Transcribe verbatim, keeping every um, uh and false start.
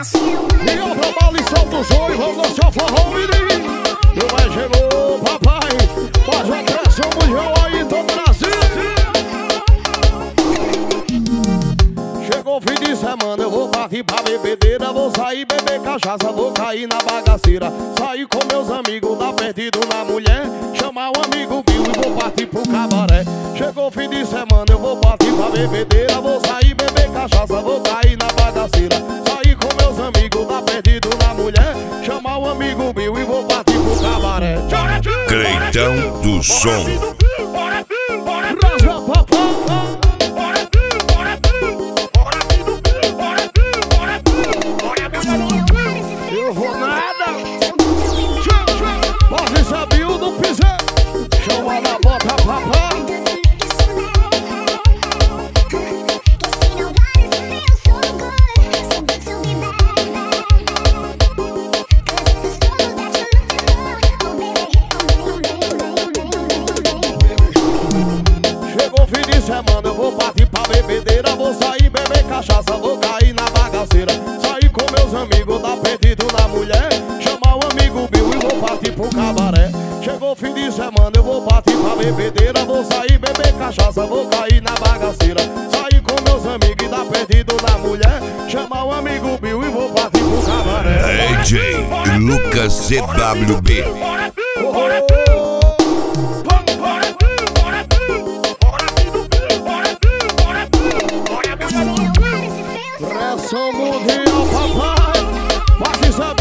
E outra balição do sonho, vamos dançar forró, menino. E vai chegou, papai, faz uma pressão mundial aí em todo o Brasil. Chegou o fim de semana, eu vou partir pra bebedeira. Vou sair beber cachaça, vou cair na bagaceira. Sair com meus amigos, dar perdido na mulher. Chamar um amigo Bill e vou partir pro cabaré. Chegou o fim de semana, eu vou partir pra bebedeira. Vou sair beber cachaça, vou cair na bagaceira. Sair com meus amigos, dar perdido na mulher. Chamar um amigo Bill e vou partir pro cabaré. Creitão do Som. Rasga papá. Eu vou nada. Pode saber o do piseiro. Chama na bota papá. Chegou o fim de semana, eu vou partir pra bebedeira. Vou sair beber cachaça, vou cair na bagaceira. Sair com meus amigos, dar perdido na mulher. Chamar um amigo Bill e vou partir pro cabaré. Chegou o fim de semana, eu vou partir pra bebedeira. Vou sair beber cachaça, vou cair na bagaceira. Sair com meus amigos e dar perdido na mulher. Chamar um amigo Bill e vou partir pro cabaré. D J Lucas C W B. Pressão mundial, papai. Pode saber.